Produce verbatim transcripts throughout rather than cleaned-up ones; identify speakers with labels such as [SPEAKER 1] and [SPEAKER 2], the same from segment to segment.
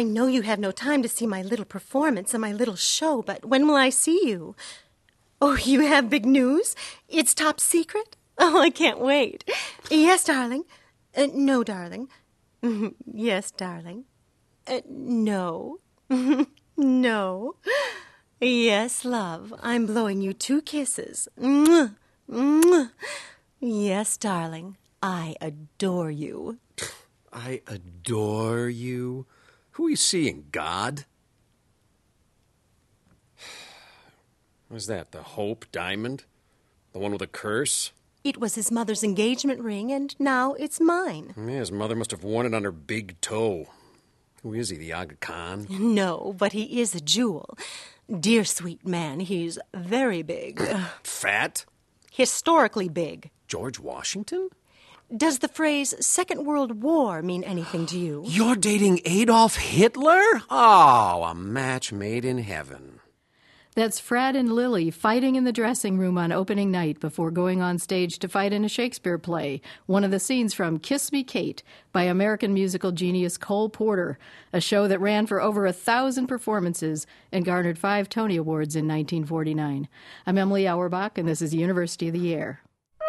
[SPEAKER 1] I know you have no time to see my little performance and my little show, but when will I see you? Oh, you have big news? It's top secret? Oh, I can't wait. Yes, darling. Uh, no, darling. Yes, darling. Uh, no. No. Yes, love. I'm blowing you two kisses. Mwah. Mwah. Yes, darling. I adore you.
[SPEAKER 2] I adore you? Who are you seeing, God? What is that, the Hope Diamond? The one with a curse?
[SPEAKER 1] It was his mother's engagement ring, and now it's mine.
[SPEAKER 2] Yeah, his mother must have worn it on her big toe. Who is he, the Aga Khan?
[SPEAKER 1] No, but he is a jewel. Dear sweet man, he's very big.
[SPEAKER 2] Fat?
[SPEAKER 1] Historically big.
[SPEAKER 2] George Washington?
[SPEAKER 1] Does the phrase Second World War mean anything to you?
[SPEAKER 2] You're dating Adolf Hitler? Oh, a match made in heaven.
[SPEAKER 3] That's Fred and Lily fighting in the dressing room on opening night before going on stage to fight in a Shakespeare play, one of the scenes from Kiss Me, Kate by American musical genius Cole Porter, a show that ran for over a thousand performances and garnered five Tony Awards in nineteen forty-nine. I'm Emily Auerbach, and this is University of the Air.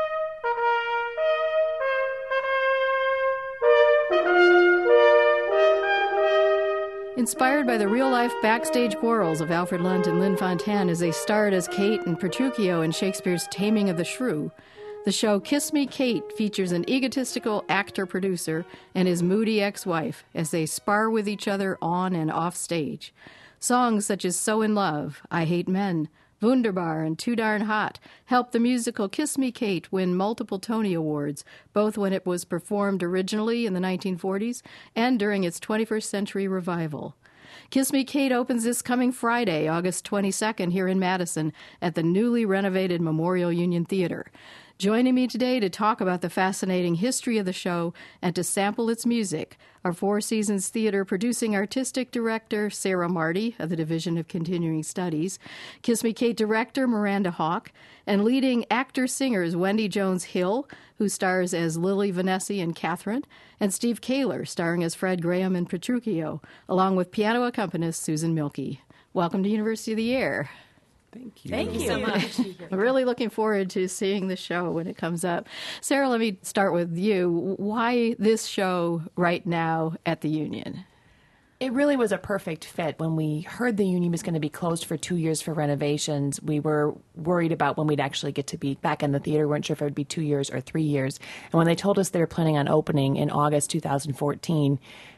[SPEAKER 3] Inspired by the real-life backstage quarrels of Alfred Lunt and Lynn Fontanne as they starred as Kate and Petruchio in Shakespeare's Taming of the Shrew, the show Kiss Me, Kate features an egotistical actor-producer and his moody ex-wife as they spar with each other on and off stage. Songs such as So in Love, I Hate Men, Wunderbar, and Too Darn Hot helped the musical Kiss Me, Kate win multiple Tony Awards, both when it was performed originally in the nineteen forties and during its twenty-first century revival. Kiss Me, Kate opens this coming Friday, August twenty-second, here in Madison at the newly renovated Memorial Union Theater. Joining me today to talk about the fascinating history of the show and to sample its music are Four Seasons Theater producing artistic director Sarah Marty of the Division of Continuing Studies, Kiss Me, Kate director Miranda Hawk, and leading actor-singers Wendy Jones-Hill, who stars as Lily Vanessa and Catherine, and Steve Kaler, starring as Fred Graham and Petruchio, along with piano accompanist Susan Milkey. Welcome to University of the Air.
[SPEAKER 2] Thank you.
[SPEAKER 4] Thank you so much.
[SPEAKER 3] I'm really looking forward to seeing the show when it comes up. Sarah, let me start with you. Why this show right now at the Union?
[SPEAKER 4] It really was a perfect fit. When we heard the Union was going to be closed for two years for renovations, we were worried about when we'd actually get to be back in the theater. We weren't sure if it would be two years or three years. And when they told us they were planning on opening in August two thousand fourteen,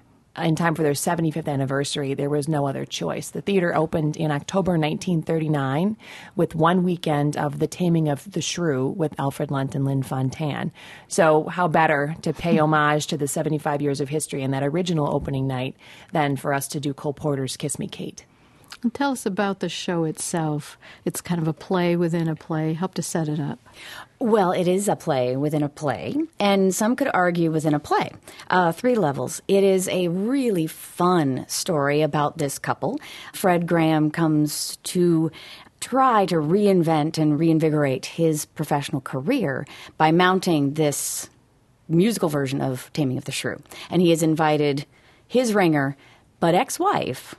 [SPEAKER 4] in time for their seventy-fifth anniversary, there was no other choice. The theater opened in October nineteen thirty-nine with one weekend of The Taming of the Shrew with Alfred Lunt and Lynn Fontanne. So how better to pay homage to the seventy-five years of history and that original opening night than for us to do Cole Porter's Kiss Me, Kate.
[SPEAKER 3] And tell us about the show itself. It's kind of a play within a play. Help to set it up.
[SPEAKER 5] Well, it is a play within a play, and some could argue within a play. Uh, three levels. It is a really fun story about this couple. Fred Graham comes to try to reinvent and reinvigorate his professional career by mounting this musical version of Taming of the Shrew. And he has invited his ringer, but ex-wife,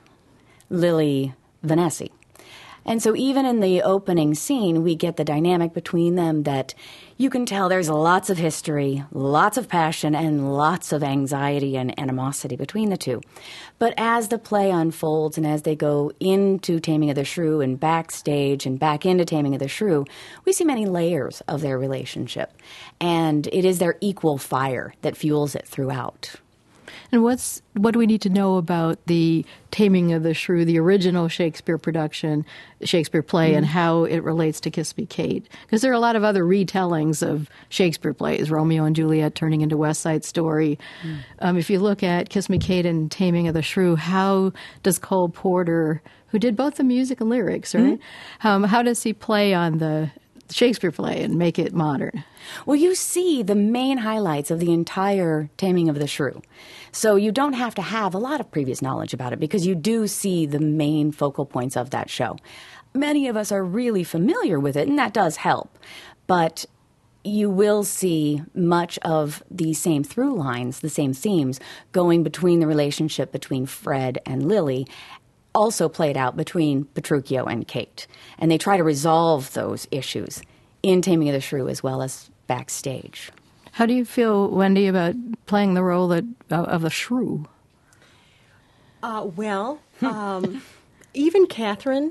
[SPEAKER 5] Lily Vanessa. And so even in the opening scene, we get the dynamic between them that you can tell there's lots of history, lots of passion, and lots of anxiety and animosity between the two. But as the play unfolds and as they go into Taming of the Shrew and backstage and back into Taming of the Shrew, we see many layers of their relationship. And it is their equal fire that fuels it throughout.
[SPEAKER 3] And what's what do we need to know about the Taming of the Shrew, the original Shakespeare production, Shakespeare play, mm. and how it relates to Kiss Me, Kate? Because there are a lot of other retellings of Shakespeare plays, Romeo and Juliet turning into West Side Story. Mm. Um, if you look at Kiss Me, Kate and Taming of the Shrew, how does Cole Porter, who did both the music and lyrics, right? Mm. Um, how does he play on the Shakespeare play and make it modern?
[SPEAKER 5] Well, you see the main highlights of the entire Taming of the Shrew. So you don't have to have a lot of previous knowledge about it because you do see the main focal points of that show. Many of us are really familiar with it, and that does help. But you will see much of the same through lines, the same themes, going between the relationship between Fred and Lily, also played out between Petruchio and Kate. And they try to resolve those issues in Taming of the Shrew as well as backstage.
[SPEAKER 3] How do you feel, Wendy, about playing the role that, uh, of the shrew?
[SPEAKER 1] Uh, well, um, even Catherine,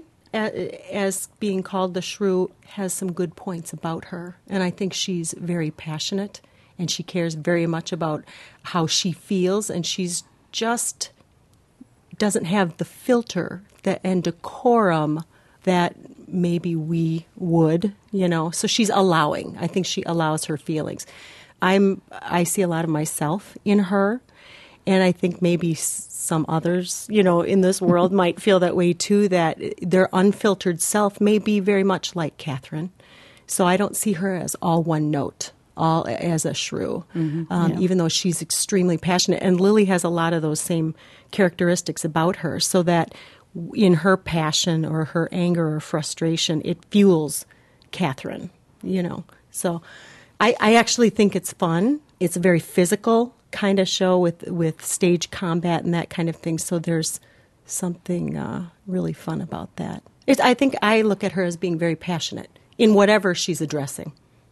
[SPEAKER 1] as being called the shrew, has some good points about her. And I think she's very passionate, and she cares very much about how she feels, and she's just doesn't have the filter that and decorum that maybe we would, you know. So she's allowing. I think she allows her feelings. I'm I see a lot of myself in her, and I think maybe some others, you know, in this world might feel that way too, that their unfiltered self may be very much like Catherine. So I don't see her as all one note, all as a shrew, mm-hmm. um, yeah. even though she's extremely passionate. And Lily has a lot of those same characteristics about her, so that in her passion or her anger or frustration, it fuels Catherine, you know. So I, I actually think it's fun. It's a very physical kind of show with, with stage combat and that kind of thing. So there's something uh, really fun about that. It's, I think I look at her as being very passionate in whatever she's addressing.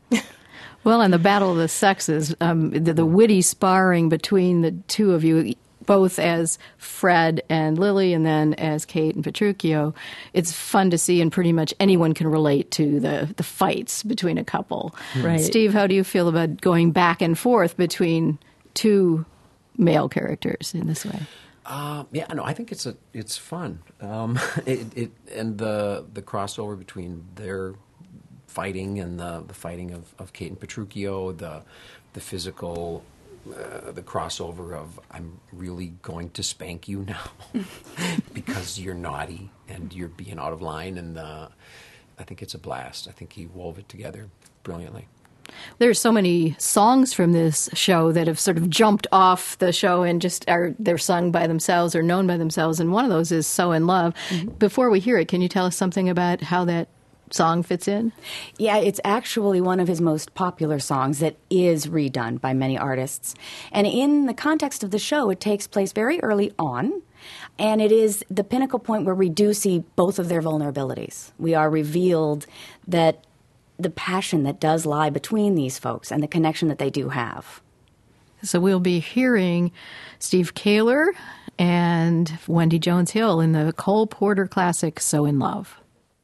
[SPEAKER 3] Well, and the battle of the sexes, um, the, the witty sparring between the two of you, both as Fred and Lily and then as Kate and Petruchio, it's fun to see, and pretty much anyone can relate to the, the fights between a couple.
[SPEAKER 1] Right.
[SPEAKER 3] Steve, how do you feel about going back and forth between two male characters in this way?
[SPEAKER 2] Uh, yeah, no, I think it's a it's fun. Um, it, it and the the crossover between their fighting and the, the fighting of, of Kate and Petruchio, the the physical. Uh, the crossover of I'm really going to spank you now because you're naughty and you're being out of line, and uh, I think it's a blast. I think he wove it together brilliantly.
[SPEAKER 3] There's so many songs from this show that have sort of jumped off the show and just are they're sung by themselves or known by themselves, and one of those is So in Love. Mm-hmm. Before we hear it, can you tell us something about how that song fits in?
[SPEAKER 5] Yeah, it's actually one of his most popular songs that is redone by many artists. And in the context of the show, it takes place very early on, and it is the pinnacle point where we do see both of their vulnerabilities. We are revealed that the passion that does lie between these folks and the connection that they do have.
[SPEAKER 3] So we'll be hearing Steve Kaler and Wendy Jones-Hill in the Cole Porter classic, So in Love.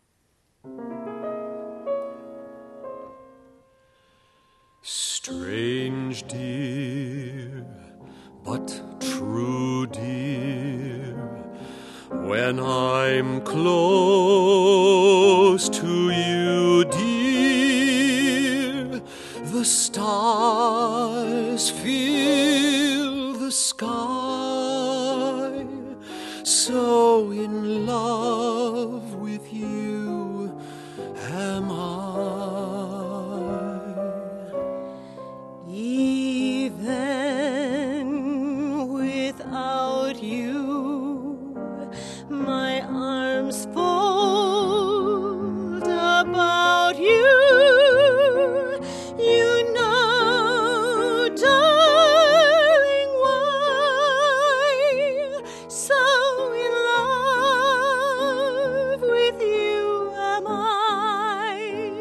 [SPEAKER 6] Strange dear, but true dear, when I'm close to you, dear, the stars fill the sky, so in love with you am I.
[SPEAKER 1] Even without you, my arms fold about you. You know, darling, why so in love with you am I.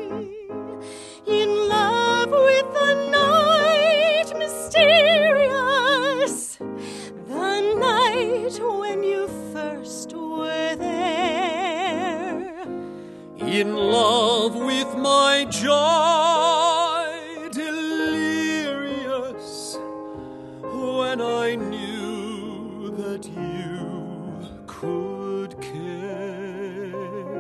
[SPEAKER 1] In love with the night mysterious, the night when you first were there.
[SPEAKER 6] In love with my joy delirious, when I knew that you could care.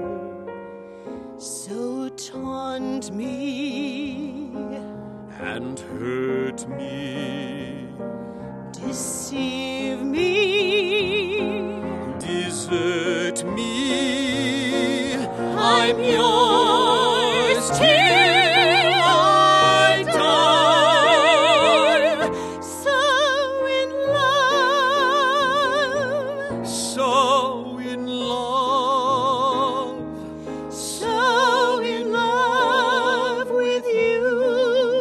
[SPEAKER 1] So taunt me
[SPEAKER 6] And hurt me,
[SPEAKER 1] deceive me,
[SPEAKER 6] desert me,
[SPEAKER 1] I'm yours till I die. So in love,
[SPEAKER 6] so in love.
[SPEAKER 1] so in love with you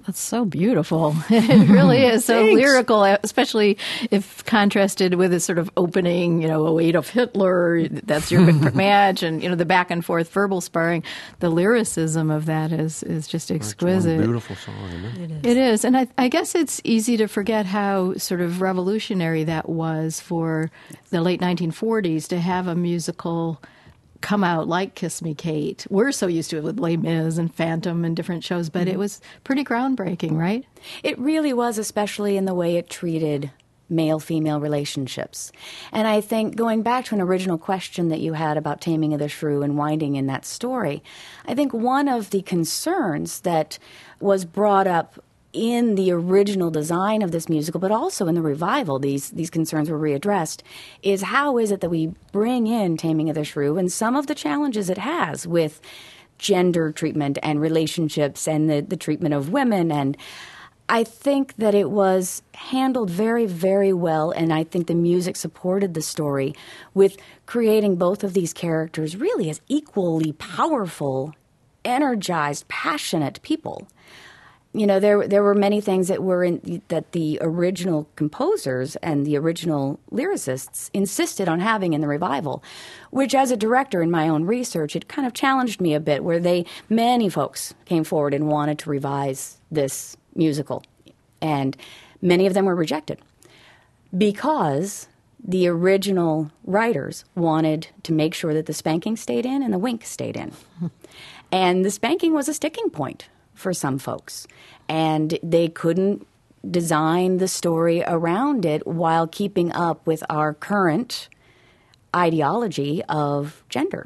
[SPEAKER 3] That's so beautiful. It really is so
[SPEAKER 2] Thanks.
[SPEAKER 3] lyrical, especially if contrasted with a sort of opening, you know, oh, Adolf Hitler, that's your match, and, you know, the back and forth verbal sparring. The lyricism of that is, is just exquisite.
[SPEAKER 2] It's a beautiful song, isn't it?
[SPEAKER 1] It is.
[SPEAKER 3] It is. And I, I guess it's easy to forget how sort of revolutionary that was for the late nineteen forties to have a musical come out like Kiss Me, Kate. We're so used to it with Les Mis and Phantom and different shows, but it was pretty groundbreaking, right?
[SPEAKER 5] It really was, especially in the way it treated male-female relationships. And I think going back to an original question that you had about Taming of the Shrew and winding in that story, I think one of the concerns that was brought up in the original design of this musical, but also in the revival, these these concerns were readdressed, is how is it that we bring in Taming of the Shrew and some of the challenges it has with gender treatment and relationships and the, the treatment of women. And I think that it was handled very, very well, and I think the music supported the story with creating both of these characters really as equally powerful, energized, passionate people. You know, there there were many things that were in, that the original composers and the original lyricists insisted on having in the revival, which as a director in my own research, it kind of challenged me a bit, where they, many folks came forward and wanted to revise this musical, and many of them were rejected because the original writers wanted to make sure that the spanking stayed in and the wink stayed in. And the spanking was a sticking point for some folks, and they couldn't design the story around it while keeping up with our current ideology of gender.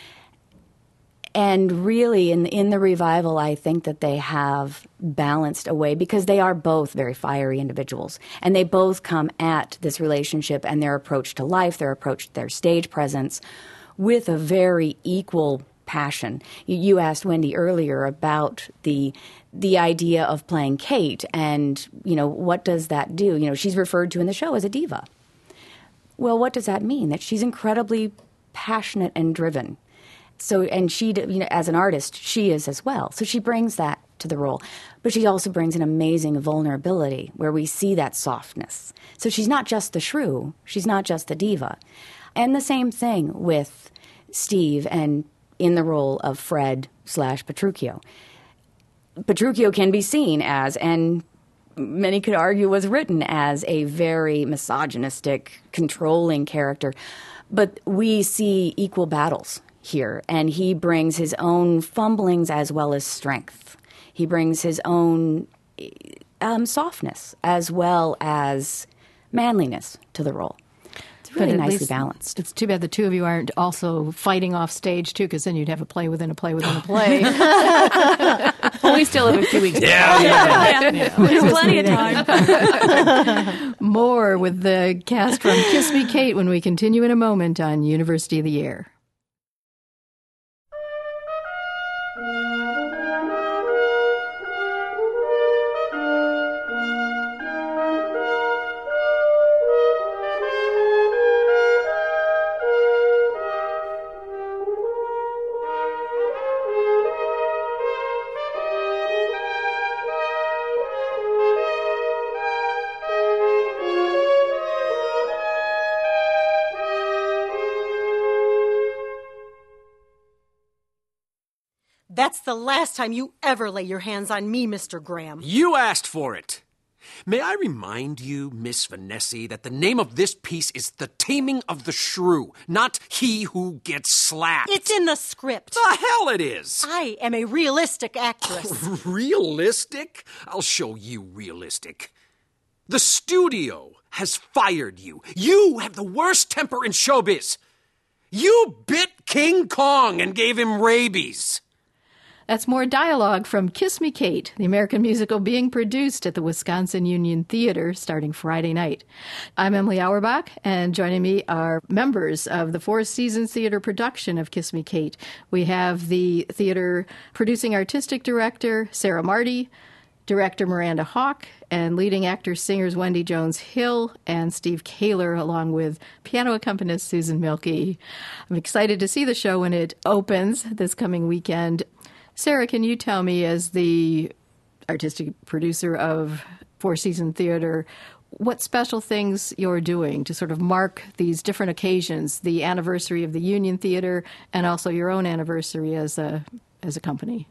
[SPEAKER 5] And really, in in the revival, I think that they have balanced a way, because they are both very fiery individuals, and they both come at this relationship and their approach to life, their approach to their stage presence, with a very equal passion. You, you asked Wendy earlier about the the idea of playing Kate, and, you know, what does that do? You know, she's referred to in the show as a diva. Well, what does that mean? That she's incredibly passionate and driven. So, and she, you know, as an artist, she is as well. So she brings that to the role. But she also brings an amazing vulnerability where we see that softness. So she's not just the shrew. She's not just the diva. And the same thing with Steve and in the role of Fred slash Petruchio. Petruchio can be seen as, and many could argue was written as, a very misogynistic, controlling character. But we see equal battles here, and he brings his own fumblings as well as strength. He brings his own um, softness as well as manliness to the role. It's really
[SPEAKER 3] But at
[SPEAKER 5] nicely
[SPEAKER 3] least
[SPEAKER 5] balanced.
[SPEAKER 3] It's too bad the two of you aren't also fighting off stage, too, because then you'd have a play within a play within a play.
[SPEAKER 4] Well, we still have a few weeks.
[SPEAKER 2] Yeah, yeah.
[SPEAKER 5] Yeah. There's plenty of time.
[SPEAKER 3] More with the cast from Kiss Me, Kate when we continue in a moment on University of the Air.
[SPEAKER 1] That's the last time you ever lay your hands on me, Mister Graham.
[SPEAKER 6] You asked for it. May I remind you, Miss Vanessi, that the name of this piece is The Taming of the Shrew, not He Who Gets Slapped.
[SPEAKER 1] It's in the script.
[SPEAKER 6] The hell it is!
[SPEAKER 1] I am a realistic actress.
[SPEAKER 6] Realistic? I'll show you realistic. The studio has fired you. You have the worst temper in showbiz. You bit King Kong and gave him rabies.
[SPEAKER 3] That's more dialogue from Kiss Me, Kate, the American musical being produced at the Wisconsin Union Theater starting Friday night. I'm Emily Auerbach, and joining me are members of the Four Seasons Theater production of Kiss Me, Kate. We have the theater producing artistic director, Sarah Marty, director Miranda Hawk, and leading actors, singers Wendy Jones-Hill and Steve Kaler, along with piano accompanist Susan Milkey. I'm excited to see the show when it opens this coming weekend. Sarah, can you tell me, as the artistic producer of Four Seasons Theater, what special things you're doing to sort of mark these different occasions, the anniversary of the Union Theater and also your own anniversary as a as a company.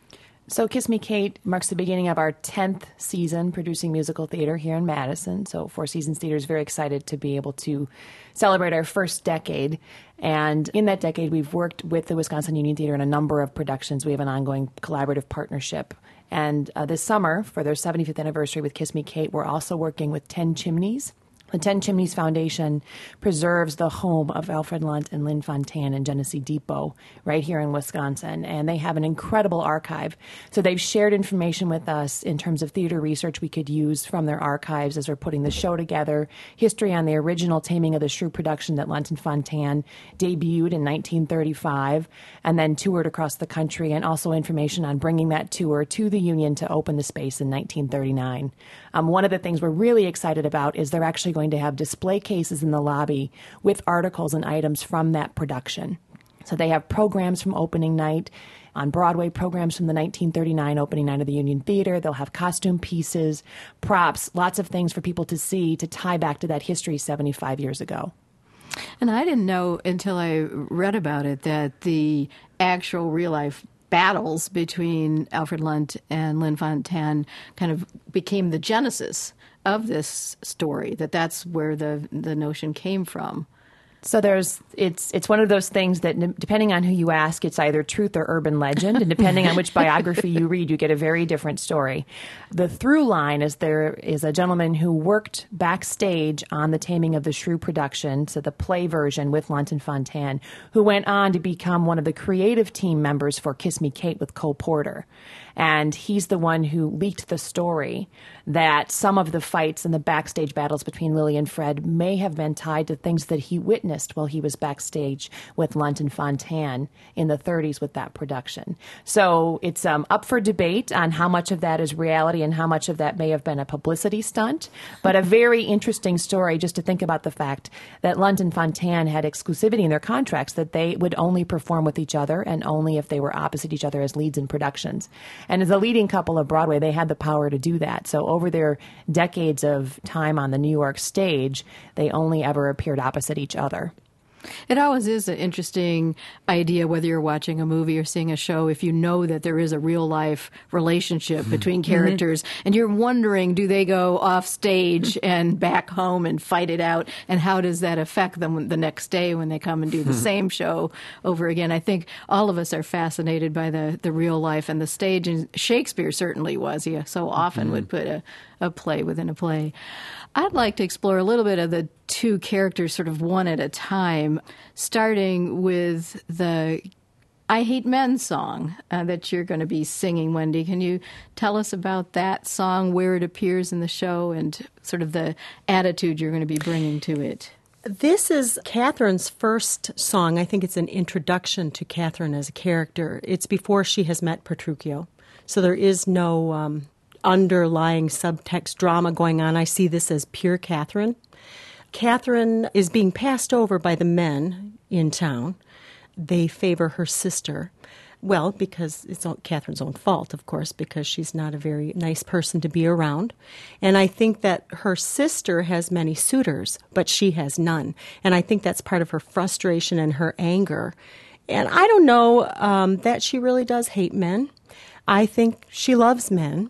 [SPEAKER 4] So Kiss Me, Kate marks the beginning of our tenth season producing musical theater here in Madison. So Four Seasons Theater is very excited to be able to celebrate our first decade. And in that decade, we've worked with the Wisconsin Union Theater in a number of productions. We have an ongoing collaborative partnership. And uh, this summer, for their seventy-fifth anniversary with Kiss Me, Kate, we're also working with Ten Chimneys. The Ten Chimneys Foundation preserves the home of Alfred Lunt and Lynn Fontanne and Genesee Depot right here in Wisconsin, and they have an incredible archive. So they've shared information with us in terms of theater research we could use from their archives as we're putting the show together, history on the original Taming of the Shrew production that Lunt and Fontanne debuted in nineteen thirty-five and then toured across the country, and also information on bringing that tour to the Union to open the space in nineteen thirty-nine. Um, one of the things we're really excited about is they're actually going to have display cases in the lobby with articles and items from that production. So they have programs from opening night on Broadway, programs from the nineteen thirty-nine opening night of the Union Theater. They'll have costume pieces, props, lots of things for people to see to tie back to that history seventy-five years ago.
[SPEAKER 3] And I didn't know until I read about it that the actual real-life battles between Alfred Lunt and Lynn Fontanne kind of became the genesis of this story, that that's where the the notion came from.
[SPEAKER 4] So there's it's it's one of those things that depending on who you ask, it's either truth or urban legend, and depending on which biography you read, you get a very different story. The through line is there is a gentleman who worked backstage on the Taming of the Shrew production, so the play version with Lunt and Fontanne, who went on to become one of the creative team members for Kiss Me, Kate with Cole Porter. And he's the one who leaked the story that some of the fights and the backstage battles between Lily and Fred may have been tied to things that he witnessed while he was backstage with Lunt and Fontanne in the thirties with that production. So it's um, up for debate on how much of that is reality and how much of that may have been a publicity stunt. But a very interesting story just to think about the fact that Lunt and Fontanne had exclusivity in their contracts that they would only perform with each other and only if they were opposite each other as leads in productions. And as a leading couple of Broadway, they had the power to do that. So over their decades of time on the New York stage, they only ever appeared opposite each other.
[SPEAKER 3] It always is an interesting idea, whether you're watching a movie or seeing a show, if you know that there is a real-life relationship between characters, mm-hmm. and you're wondering, do they go off stage and back home and fight it out, and how does that affect them the next day when they come and do the same show over again? I think all of us are fascinated by the, the real life and the stage, and Shakespeare certainly was. He so often mm-hmm. would put a, a play within a play. I'd like to explore a little bit of the two characters sort of one at a time, starting with the I Hate Men song uh, that you're going to be singing, Wendy. Can you tell us about that song, where it appears in the show, and sort of the attitude you're going to be bringing to it?
[SPEAKER 1] This is Catherine's first song. I think it's an introduction to Catherine as a character. It's before she has met Petruchio, so there is no Um, underlying subtext drama going on. I see this as pure Catherine. Catherine is being passed over by the men in town. They favor her sister. Well, because it's Catherine's own fault, of course, because she's not a very nice person to be around. And I think that her sister has many suitors, but she has none. And I think that's part of her frustration and her anger. And I don't know um, that she really does hate men. I think she loves men,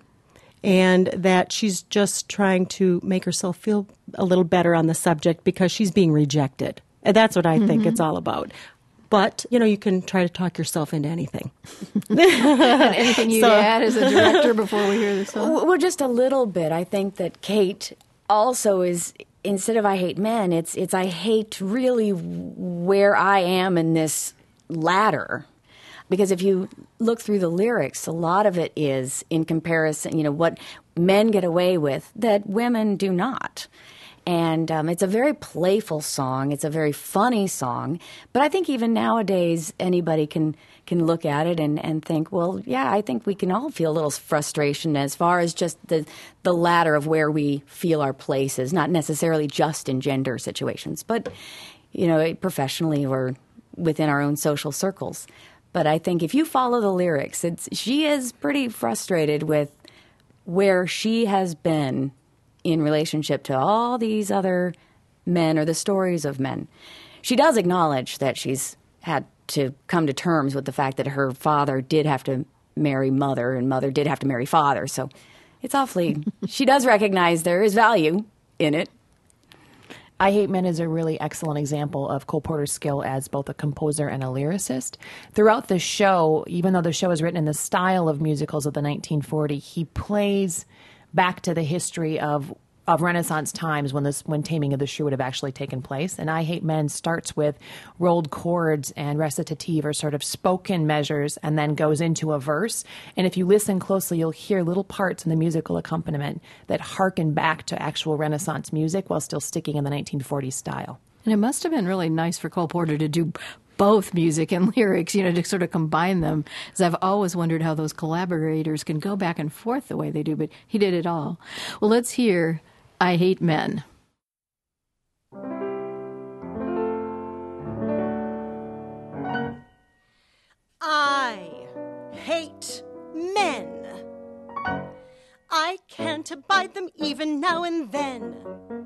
[SPEAKER 1] and that she's just trying to make herself feel a little better on the subject because she's being rejected. And that's what I think mm-hmm. it's all about. But, you know, you can try to talk yourself into anything.
[SPEAKER 3] And anything you'd so, add as a director before we hear the song?
[SPEAKER 5] Well, just a little bit. I think that Kate also is, instead of I hate men, it's it's I hate really where I am in this ladder. Because if you look through the lyrics, a lot of it is in comparison, you know, what men get away with that women do not. And um, it's a very playful song. It's a very funny song. But I think even nowadays, anybody can can look at it and, and think, well, yeah, I think we can all feel a little frustration as far as just the, the ladder of where we feel our place is, not necessarily just in gender situations, but, you know, professionally or within our own social circles. But I think if you follow the lyrics, it's, she is pretty frustrated with where she has been in relationship to all these other men or the stories of men. She does acknowledge that she's had to come to terms with the fact that her father did have to marry mother and mother did have to marry father. So it's awfully, she does recognize there is value in it.
[SPEAKER 4] I Hate Men is a really excellent example of Cole Porter's skill as both a composer and a lyricist. Throughout the show, even though the show is written in the style of musicals of the nineteen forties, he plays back to the history of of Renaissance times when this when Taming of the Shrew would have actually taken place. And I Hate Men starts with rolled chords and recitative, or sort of spoken measures, and then goes into a verse. And if you listen closely, you'll hear little parts in the musical accompaniment that harken back to actual Renaissance music while still sticking in the nineteen forties style.
[SPEAKER 3] And it must have been really nice for Cole Porter to do both music and lyrics, you know, to sort of combine them. Because I've always wondered how those collaborators can go back and forth the way they do, but he did it all. Well, let's hear I Hate Men.
[SPEAKER 1] I hate men. I can't abide them even now and then.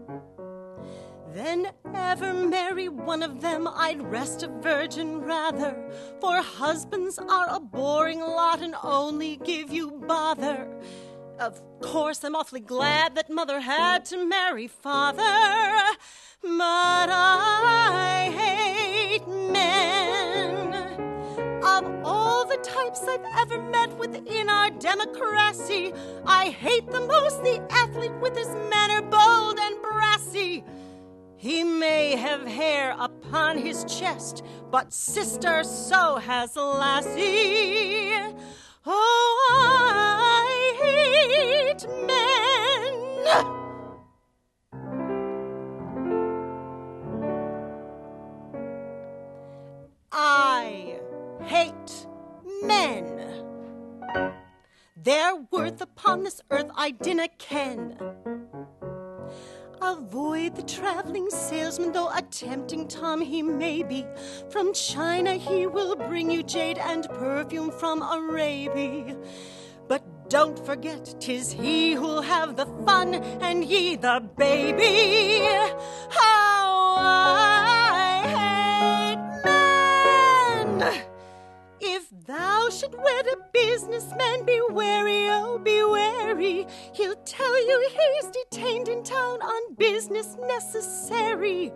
[SPEAKER 1] Then ever marry one of them, I'd rest a virgin rather. For husbands are a boring lot and only give you bother. Of course, I'm awfully glad that mother had to marry father, but I hate men. Of all the types I've ever met within our democracy, I hate the most the athlete with his manner bold and brassy. He may have hair upon his chest, but sister, so has Lassie. Oh, I hate men. I hate men. Their worth upon this earth I dinna ken. Avoid the traveling salesman, though a tempting Tom he may be. From China he will bring you jade and perfume from Arabia. But don't forget, 'tis he who'll have the fun and ye the baby. How I hate men! If thou should wed a businessman, be wary, oh, be wary. He'll tell you he's detained in town on business necessary.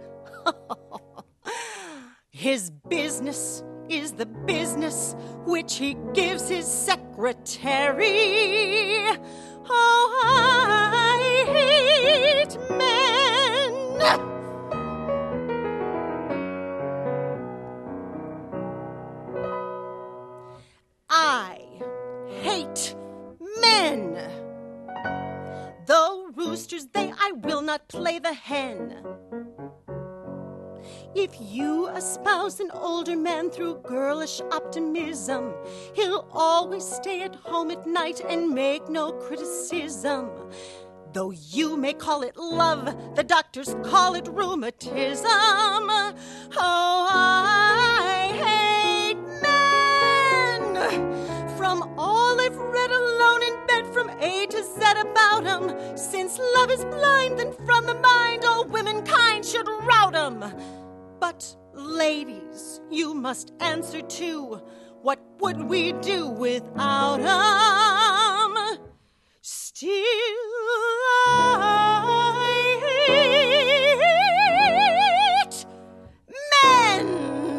[SPEAKER 1] His business is the business which he gives his secretary. Oh, I hate men. I hate men. Though roosters they, I will not play the hen. If you espouse an older man through girlish optimism, he'll always stay at home at night and make no criticism. Though you may call it love, the doctors call it rheumatism. Oh, I hate men. From all I've read alone in bed from A to Z about 'em, since love is blind, then from the mind all womankind should rout 'em. But, ladies, you must answer too. What would we do without 'em? Still I hate men.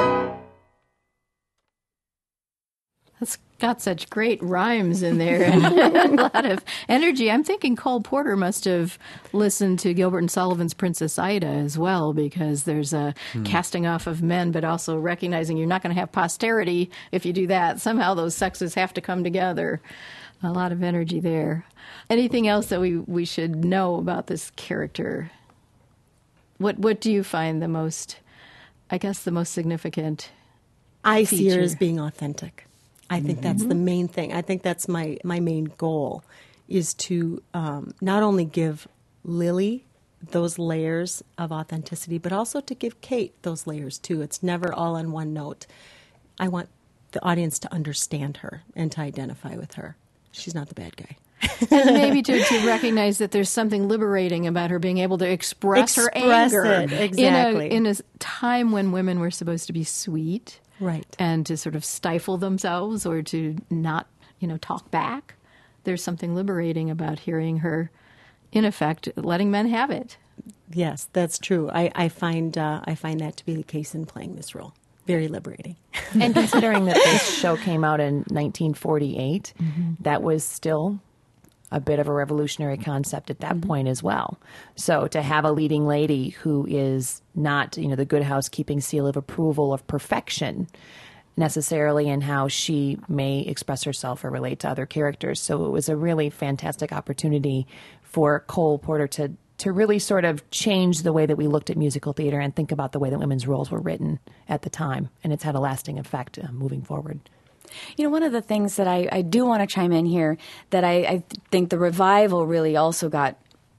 [SPEAKER 3] That's got such great rhymes in there and a lot of energy. I'm thinking Cole Porter must have listened to Gilbert and Sullivan's Princess Ida as well, because there's a hmm. casting off of men, but also recognizing you're not going to have posterity if you do that. Somehow those sexes have to come together. A lot of energy there. Anything else that we, we should know about this character? What what do you find the most, I guess, the most significant
[SPEAKER 1] I
[SPEAKER 3] feature?
[SPEAKER 1] see her as being authentic. I think mm-hmm. that's the main thing. I think that's my, my main goal, is to um, not only give Lily those layers of authenticity, but also to give Kate those layers too. It's never all on one note. I want the audience to understand her and to identify with her. She's not the bad guy.
[SPEAKER 3] And maybe to, to recognize that there's something liberating about her being able to express, her
[SPEAKER 1] Express
[SPEAKER 3] anger
[SPEAKER 1] it, exactly.
[SPEAKER 3] in a, in a time when women were supposed to be sweet.
[SPEAKER 1] Right.
[SPEAKER 3] And to sort of stifle themselves or to not, you know, talk back. There's something liberating about hearing her, in effect, letting men have it.
[SPEAKER 1] Yes, that's true. I, I find uh, I find that to be the case in playing this role. Very liberating.
[SPEAKER 4] And considering that this show came out in nineteen forty-eight, mm-hmm. that was still a bit of a revolutionary concept at that mm-hmm. point as well. So to have a leading lady who is not, you know, the Good Housekeeping seal of approval of perfection necessarily in how she may express herself or relate to other characters. So it was a really fantastic opportunity for Cole Porter to to really sort of change the way that we looked at musical theater and think about the way that women's roles were written at the time. And it's had a lasting effect uh, moving forward.
[SPEAKER 5] You know, one of the things that I, I do want to chime in here that I, I think the revival really also got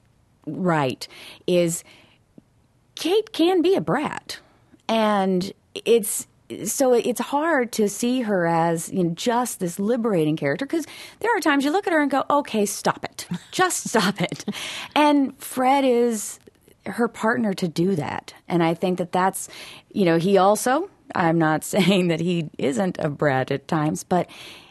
[SPEAKER 5] right is Kate can be a brat. And it's so it's hard to see her as, you know, just this liberating character, because there are times you look at her and go, okay, stop it. Just stop it. And Fred is her partner to do that. And I think that that's, you know, he also, I'm not saying that he isn't a brat at times, but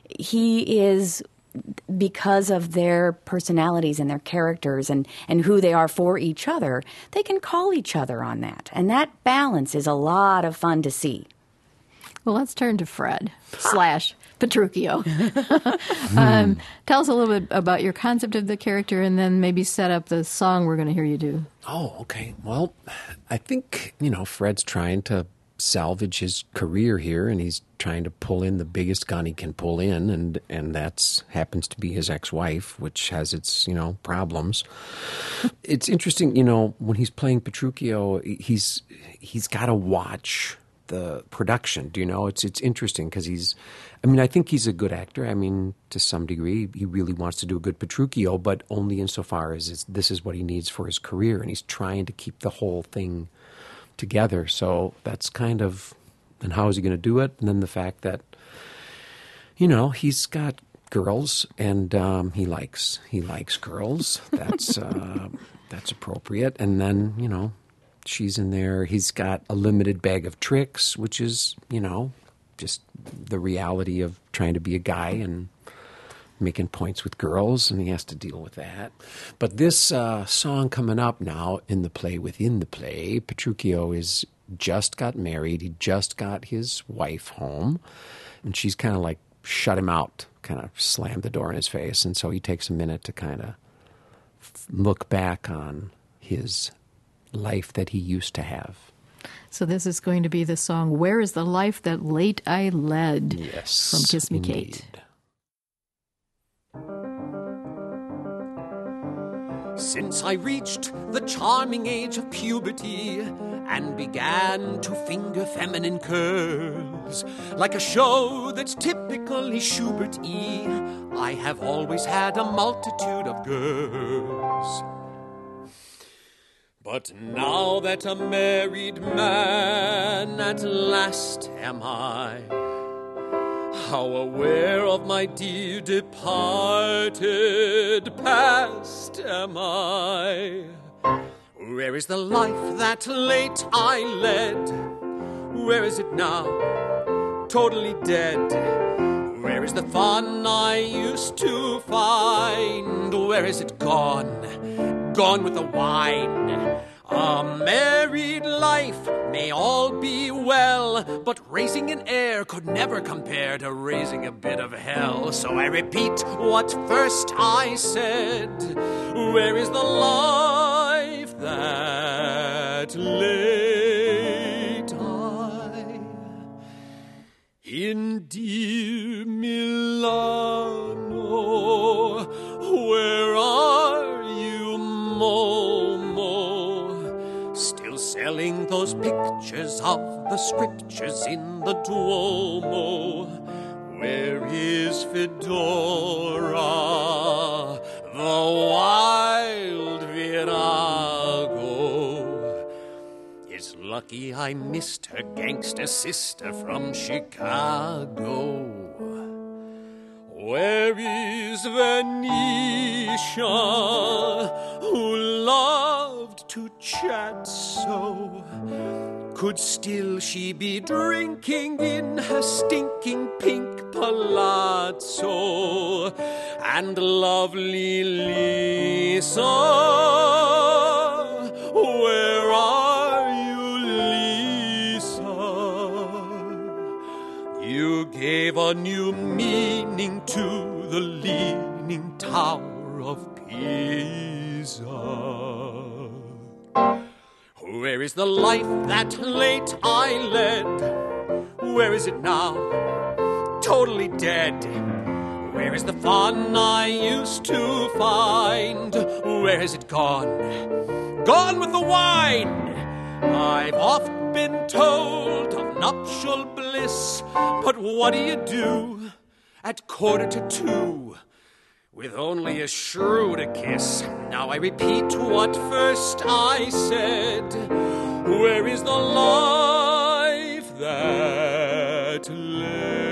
[SPEAKER 5] he is, because of their personalities and their characters and, and who they are for each other, they can call each other on that. And that balance is a lot of fun to see.
[SPEAKER 3] Well, let's turn to Fred slash Petruchio. um, tell us a little bit about your concept of the character and then maybe set up the song we're going to hear you do.
[SPEAKER 2] Oh, okay. Well, I think, you know, Fred's trying to salvage his career here, and he's trying to pull in the biggest gun he can pull in, and and that's happens to be his ex-wife, which has its, you know, problems. It's interesting, you know, when he's playing Petruchio, he's he's got to watch the production. Do you know? It's it's interesting because he's, I mean, I think he's a good actor. I mean, to some degree, he really wants to do a good Petruchio, but only insofar as it's, this is what he needs for his career, and he's trying to keep the whole thing together. So that's kind of, and how is he going to do it? And then the fact that, you know, he's got girls, and um, he likes he likes girls. That's uh, that's appropriate. And then, you know, she's in there. He's got a limited bag of tricks, which is, you know, just the reality of trying to be a guy and making points with girls, and he has to deal with that. But this uh, song coming up now in the play within the play, Petruchio is just got married. He just got his wife home, and she's kind of like shut him out, kind of slammed the door in his face. And so he takes a minute to kind of look back on his life that he used to have.
[SPEAKER 3] So this is going to be the song, Where is the Life That Late I Led?
[SPEAKER 2] Yes,
[SPEAKER 3] from Kiss Me,
[SPEAKER 2] indeed.
[SPEAKER 3] Kate.
[SPEAKER 6] Since I reached the charming age of puberty and began to finger feminine curls, like a show that's typically Schubert-y, I have always had a multitude of girls. But now that a married man at last am I, how aware of my dear departed past am I? Where is the life that late I led? Where is it now? Totally dead. Where is the fun I used to find? Where is it gone? Gone with the wine. A married life may all be well, but raising an heir could never compare to raising a bit of hell. So I repeat what first I said. Where is the life that late I in dear Milano? Where are you, Momo? Still selling those pictures of the scriptures in the Duomo? Where is Fedora, the wild virago? It's lucky I missed her gangster sister from Chicago. Where is Venetia, who loved to chat so? Could still she be drinking in her stinking pink palazzo? And lovely Lisa, where are you, Lisa? You gave a new meaning to the Leaning Tower of Pisa. Where is the life that late I led? Where is it now? Totally dead. Where is the fun I used to find? Where has it gone? Gone with the wine! I've oft been told of nuptial bliss, but what do you do at quarter to two? With only a shrew to kiss. Now I repeat what first I said. Where is the life that led?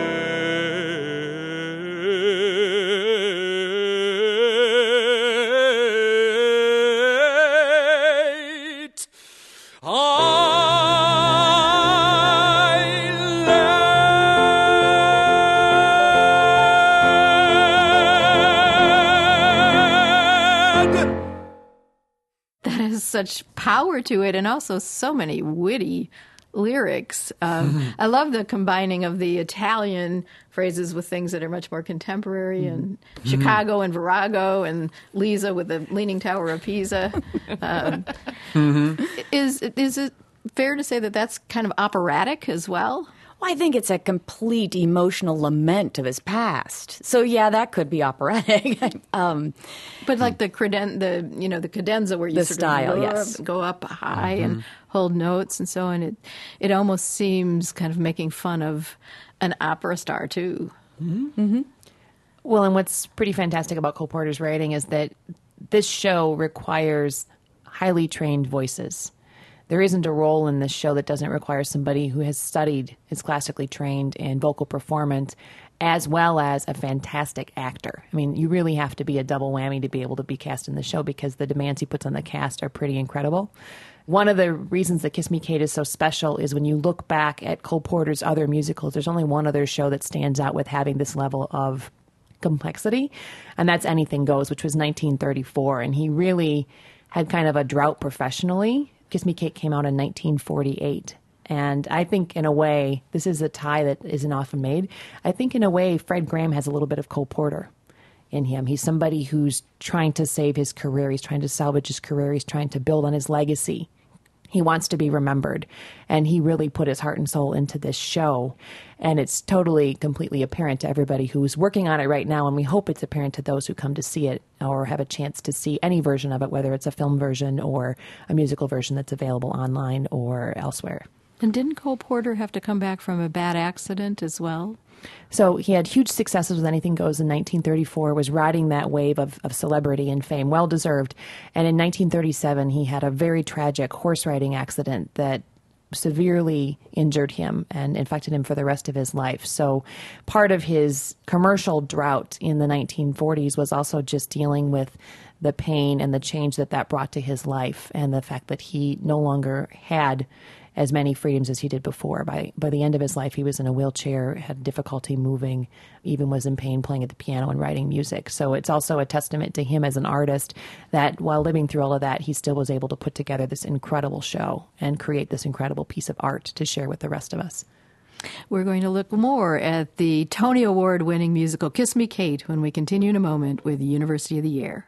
[SPEAKER 3] Such power to it, and also so many witty lyrics. Um, mm-hmm. I love the combining of the Italian phrases with things that are much more contemporary, mm-hmm. and Chicago and Virago, and Lisa with the Leaning Tower of Pisa. Um, mm-hmm. Is is it fair to say that that's kind of operatic as well?
[SPEAKER 5] Well, I think it's a complete emotional lament of his past. So yeah, that could be operatic. um,
[SPEAKER 3] but like the creden, the you know the cadenza where you
[SPEAKER 5] the
[SPEAKER 3] sort
[SPEAKER 5] style,
[SPEAKER 3] of go,
[SPEAKER 5] yes.
[SPEAKER 3] up, go up high
[SPEAKER 2] mm-hmm.
[SPEAKER 3] and hold notes and so on. It it almost seems kind of making fun of an opera star too.
[SPEAKER 4] Mm-hmm. Mm-hmm. Well, and what's pretty fantastic about Cole Porter's writing is that this show requires highly trained voices. There isn't a role in this show that doesn't require somebody who has studied, is classically trained in vocal performance, as well as a fantastic actor. I mean, you really have to be a double whammy to be able to be cast in the show because the demands he puts on the cast are pretty incredible. One of the reasons that Kiss Me Kate is so special is when you look back at Cole Porter's other musicals, there's only one other show that stands out with having this level of complexity, and that's Anything Goes, which was nineteen thirty-four, and he really had kind of a drought professionally. Kiss Me Kate came out in nineteen forty-eight. And I think in a way, this is a tie that isn't often made. I think in a way, Fred Graham has a little bit of Cole Porter in him. He's somebody who's trying to save his career. He's trying to salvage his career. He's trying to build on his legacy. He wants to be remembered. And he really put his heart and soul into this show. And it's totally, completely apparent to everybody who's working on it right now. And we hope it's apparent to those who come to see it or have a chance to see any version of it, whether it's a film version or a musical version that's available online or elsewhere.
[SPEAKER 3] And didn't Cole Porter have to come back from a bad accident as well?
[SPEAKER 4] So he had huge successes with Anything Goes in nineteen thirty-four, was riding that wave of, of celebrity and fame, well-deserved. And in nineteen thirty-seven, he had a very tragic horse riding accident that severely injured him and infected him for the rest of his life. So part of his commercial drought in the nineteen forties was also just dealing with the pain and the change that that brought to his life and the fact that he no longer had as many freedoms as he did before. By by the end of his life, he was in a wheelchair, had difficulty moving, even was in pain playing at the piano and writing music. So it's also a testament to him as an artist that while living through all of that, he still was able to put together this incredible show and create this incredible piece of art to share with the rest of us.
[SPEAKER 3] We're going to look more at the Tony Award-winning musical Kiss Me Kate when we continue in a moment with University of the Year.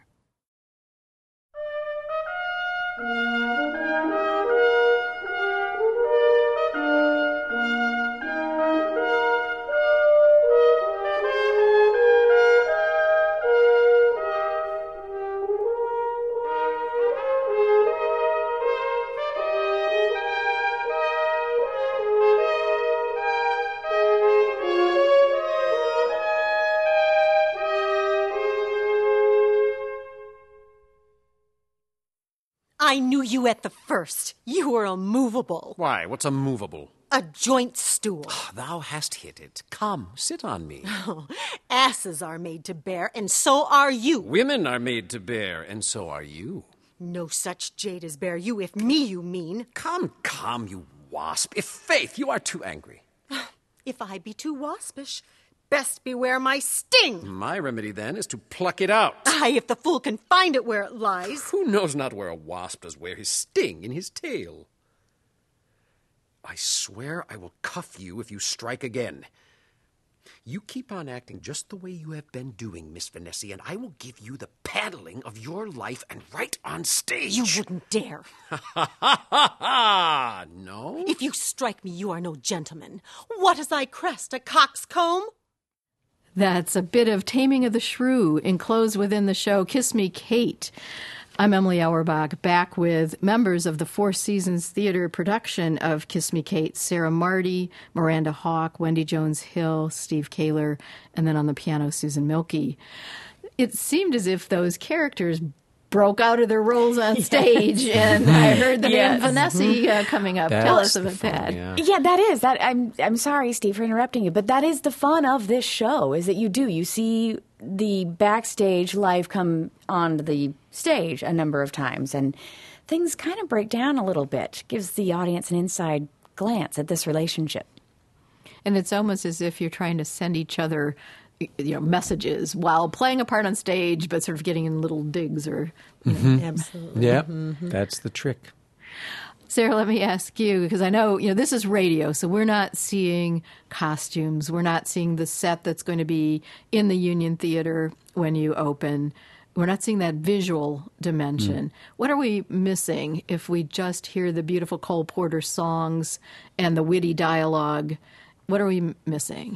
[SPEAKER 1] I knew you at the first. You were immovable.
[SPEAKER 6] Why? What's immovable?
[SPEAKER 1] A joint stool.
[SPEAKER 6] Thou hast hit it. Come, sit on me.
[SPEAKER 1] Oh, asses are made to bear, and so are you.
[SPEAKER 6] Women are made to bear, and so are you.
[SPEAKER 1] No such jade as bear you, if me you mean.
[SPEAKER 6] Come, come, you wasp. If faith, you are too angry.
[SPEAKER 1] If I be too waspish, best beware my sting.
[SPEAKER 6] My remedy, then, is to pluck it out.
[SPEAKER 1] Aye, if the fool can find it where it lies.
[SPEAKER 6] Who knows not where a wasp does wear his sting in his tail? I swear I will cuff you if you strike again. You keep on acting just the way you have been doing, Miss Vanessa, and I will give you the paddling of your life and right on stage.
[SPEAKER 1] You wouldn't dare.
[SPEAKER 6] Ha ha ha ha ha! No?
[SPEAKER 1] If you strike me, you are no gentleman. What is thy crest, a coxcomb?
[SPEAKER 3] That's a bit of Taming of the Shrew enclosed within the show Kiss Me, Kate. I'm Emily Auerbach, back with members of the Four Seasons Theater production of Kiss Me, Kate, Sarah Marty, Miranda Hawk, Wendy Jones-Hill, Steve Kaler, and then on the piano, Susan Milkey. It seemed as if those characters broke out of their roles on stage, and I heard the
[SPEAKER 4] Yes.
[SPEAKER 3] name Vanessa uh, coming up.
[SPEAKER 2] That's
[SPEAKER 3] Tell us
[SPEAKER 2] the
[SPEAKER 3] about
[SPEAKER 2] fun,
[SPEAKER 3] that.
[SPEAKER 2] yeah.
[SPEAKER 5] Yeah, that is that. I'm I'm sorry, Steve, for interrupting you, but that is the fun of this show. Is that you do you see the backstage life come on the stage a number of times, and things kind of break down a little bit. Gives the audience an inside glance at this relationship.
[SPEAKER 3] And it's almost as if you're trying to send each other, you know, messages while playing a part on stage, but sort of getting in little digs or. You know.
[SPEAKER 1] Absolutely.
[SPEAKER 2] Yep, that's the trick.
[SPEAKER 3] Sarah, let me ask you, because I know, you know, this is radio, so we're not seeing costumes. We're not seeing the set that's going to be in the Union Theater when you open. We're not seeing that visual dimension. Mm. What are we missing if we just hear the beautiful Cole Porter songs and the witty dialogue? What are we missing?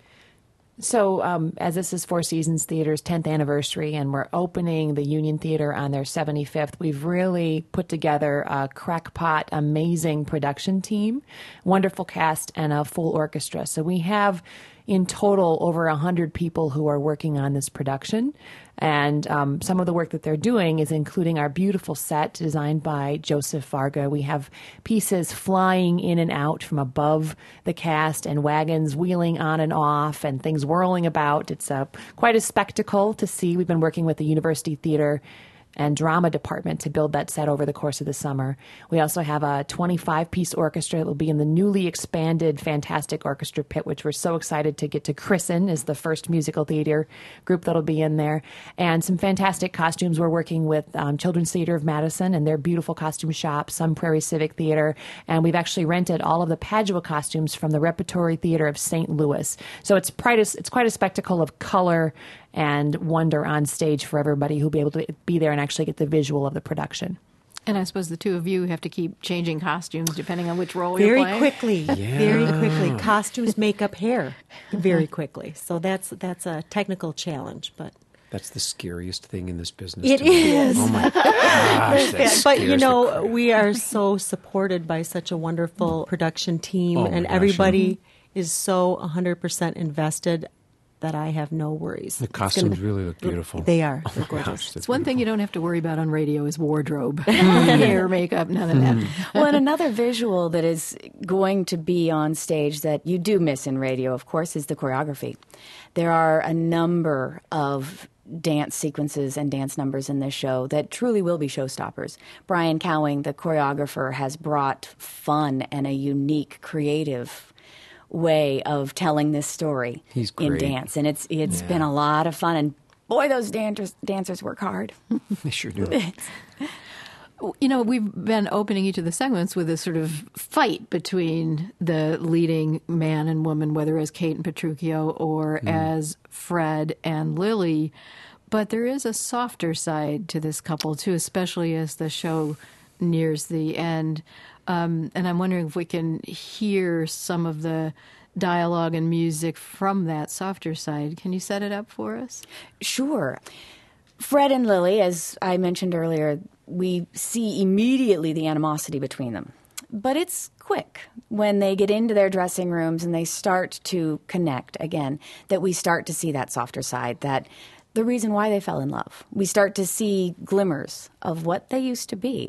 [SPEAKER 4] So, um, as this is Four Seasons Theater's tenth anniversary, and we're opening the Union Theater on their seventy-fifth, we've really put together a crackpot, amazing production team, wonderful cast, and a full orchestra. So we have in total over one hundred people who are working on this production. And um, some of the work that they're doing is including our beautiful set designed by Joseph Varga. We have pieces flying in and out from above the cast and wagons wheeling on and off and things whirling about. It's uh, quite a spectacle to see. We've been working with the University Theater and Drama Department to build that set over the course of the summer. We also have a twenty-five piece orchestra that will be in the newly expanded Fantastic Orchestra Pit, which we're so excited to get to christen as the first musical theater group that'll be in there. And some fantastic costumes. We're working with um, Children's Theater of Madison and their beautiful costume shop, Sun Prairie Civic Theater, and we've actually rented all of the Padua costumes from the Repertory Theater of Saint Louis. So it's quite a, it's quite a spectacle of color and wonder on stage for everybody who'll be able to be there and actually get the visual of the production.
[SPEAKER 3] And I suppose the two of you have to keep changing costumes depending on which role
[SPEAKER 1] Very
[SPEAKER 3] you're playing.
[SPEAKER 1] quickly,
[SPEAKER 2] Yeah.
[SPEAKER 1] very quickly. Costumes make up hair very quickly. So that's that's a technical challenge, but
[SPEAKER 2] That's the scariest thing in this business.
[SPEAKER 1] it
[SPEAKER 2] to me.
[SPEAKER 1] is.
[SPEAKER 2] Oh my gosh, that
[SPEAKER 1] Yeah, but you
[SPEAKER 2] scares the
[SPEAKER 1] know,
[SPEAKER 2] crap.
[SPEAKER 1] we are so supported by such a wonderful production team,
[SPEAKER 2] Oh, my
[SPEAKER 1] and
[SPEAKER 2] gosh,
[SPEAKER 1] everybody is so one hundred percent invested that I have no worries.
[SPEAKER 2] The
[SPEAKER 1] It's gonna
[SPEAKER 2] costumes
[SPEAKER 1] be-
[SPEAKER 2] really look beautiful.
[SPEAKER 1] They are.
[SPEAKER 2] Oh
[SPEAKER 1] They're
[SPEAKER 2] my
[SPEAKER 1] gorgeous.
[SPEAKER 2] gosh, they're
[SPEAKER 3] It's one thing you
[SPEAKER 2] beautiful.
[SPEAKER 3] don't have to worry about on radio is wardrobe. Hair, makeup, none of that.
[SPEAKER 5] Well, and another visual that is going to be on stage that you do miss in radio, of course, is the choreography. There are a number of dance sequences and dance numbers in this show that truly will be showstoppers. Brian Cowing, the choreographer, has brought fun and a unique, creative way of telling this story
[SPEAKER 2] He's
[SPEAKER 5] in
[SPEAKER 2] great.
[SPEAKER 5] dance. And it's it's
[SPEAKER 2] Yeah.
[SPEAKER 5] been a lot of fun. And boy, those dancers, dancers work hard.
[SPEAKER 2] They sure do.
[SPEAKER 3] You know, we've been opening each of the segments with a sort of fight between the leading man and woman, whether as Kate and Petruchio or as Fred and Lily. But there is a softer side to this couple, too, especially as the show nears the end. Um, and I'm wondering if we can hear some of the dialogue and music from that softer side. Can you set it up for us?
[SPEAKER 5] Sure. Fred and Lily, as I mentioned earlier, we see immediately the animosity between them. But it's quick when they get into their dressing rooms and they start to connect again, that we start to see that softer side, that the reason why they fell in love. We start to see glimmers of what they used to be.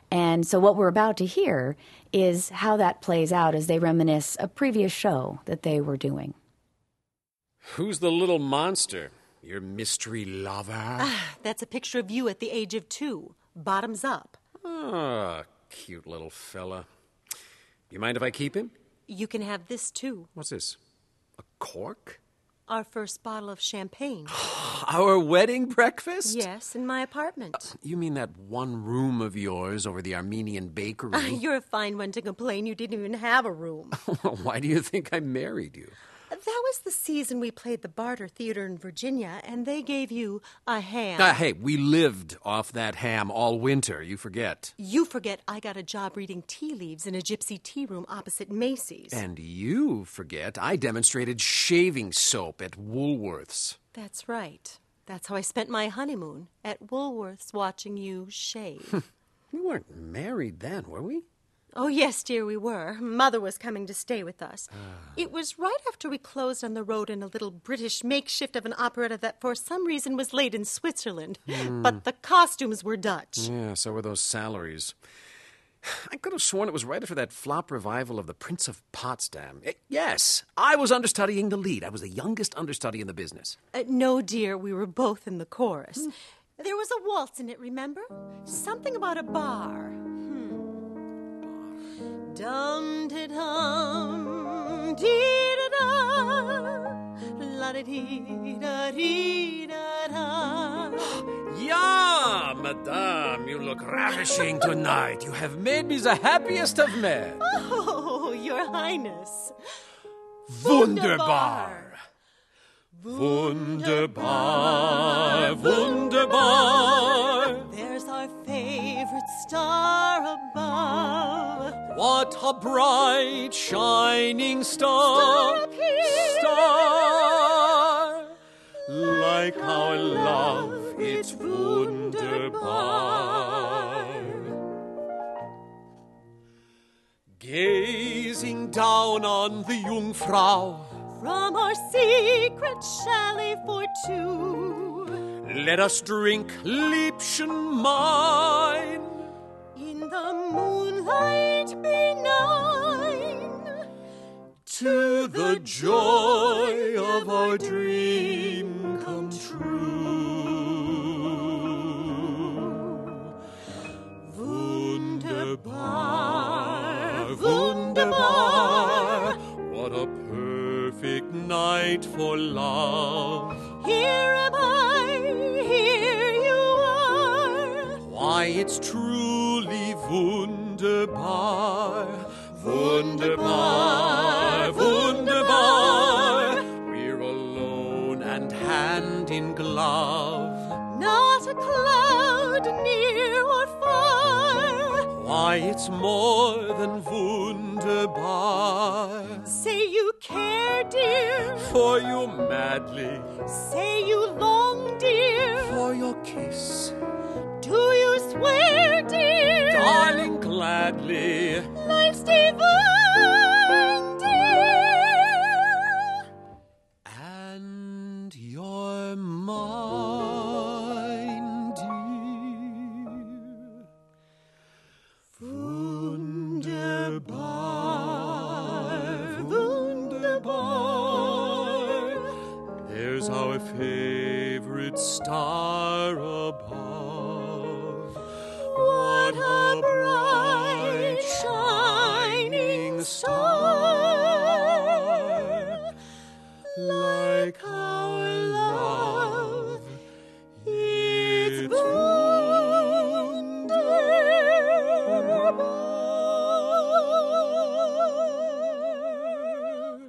[SPEAKER 5] And so what we're about to hear is how that plays out as they reminisce a previous show that they were doing.
[SPEAKER 6] Who's the little monster? Your mystery lover?
[SPEAKER 1] Ah, that's a picture of you at the age of two, bottoms up.
[SPEAKER 6] Ah, cute little fella. You mind if I keep him?
[SPEAKER 1] You can have this, too.
[SPEAKER 6] What's this? A cork?
[SPEAKER 1] Our first bottle of champagne.
[SPEAKER 6] Our wedding breakfast?
[SPEAKER 1] Yes, in my apartment.
[SPEAKER 6] You mean that one room of yours over the Armenian bakery?
[SPEAKER 1] You're a fine one to complain you didn't even have a room.
[SPEAKER 6] Why do you think I married you?
[SPEAKER 1] That was the season we played the Barter Theater in Virginia, and they gave you a ham.
[SPEAKER 6] Ah, hey, we lived off that ham all winter. You forget.
[SPEAKER 1] You forget I got a job reading tea leaves in a gypsy tea room opposite Macy's.
[SPEAKER 6] And you forget I demonstrated shaving soap at Woolworth's.
[SPEAKER 1] That's right. That's how I spent my honeymoon, at Woolworth's watching you shave.
[SPEAKER 6] We weren't married then, were we?
[SPEAKER 1] Oh, yes, dear, we were. Mother was coming to stay with us.
[SPEAKER 6] Uh.
[SPEAKER 1] It was right after we closed on the road in a little British makeshift of an operetta that for some reason was laid in Switzerland.
[SPEAKER 6] Mm.
[SPEAKER 1] But the costumes were Dutch.
[SPEAKER 6] Yeah, so were those salaries. I could have sworn it was right after that flop revival of The Prince of Potsdam. Eh, yes, I was understudying the lead. I was the youngest understudy in the business.
[SPEAKER 1] Uh, no, dear, we were both in the chorus. Mm. There was a waltz in it, remember? Something about a bar. Dum de dum, dee da da, la da dee da dee da da.
[SPEAKER 6] Yeah, madame, you look ravishing tonight. You have made me the happiest of men.
[SPEAKER 1] Oh, your highness.
[SPEAKER 6] Wunderbar. Wunderbar, wunderbar.
[SPEAKER 1] There's our favorite star above.
[SPEAKER 6] What a bright, shining star.
[SPEAKER 1] Star up here.
[SPEAKER 6] Star. Like our love, it's wunderbar. Gazing down on the Jungfrau.
[SPEAKER 1] From our secret chalet for two.
[SPEAKER 6] Let us drink Liebchen mine.
[SPEAKER 1] In the moonlight benign.
[SPEAKER 6] To the joy of our dream come true. Wunderbar, wunderbar. What a perfect night for love.
[SPEAKER 1] Here am I, here you are.
[SPEAKER 6] Why, it's truly wunderbar. Wunderbar, wunderbar. We're alone and hand in glove.
[SPEAKER 1] Not a cloud near or far.
[SPEAKER 6] Why, it's more than wunderbar.
[SPEAKER 1] Say you care, dear.
[SPEAKER 6] For you madly.
[SPEAKER 1] Say you long, dear.
[SPEAKER 6] For your kiss.
[SPEAKER 1] Do you swear, dear?
[SPEAKER 6] Darling, gladly.
[SPEAKER 1] Life's divine, dear.
[SPEAKER 6] And you're mine, dear. Wunderbar, wunderbar. There's our favorite star above.
[SPEAKER 1] What a bright, shining star. Like our love, it's wunderbar.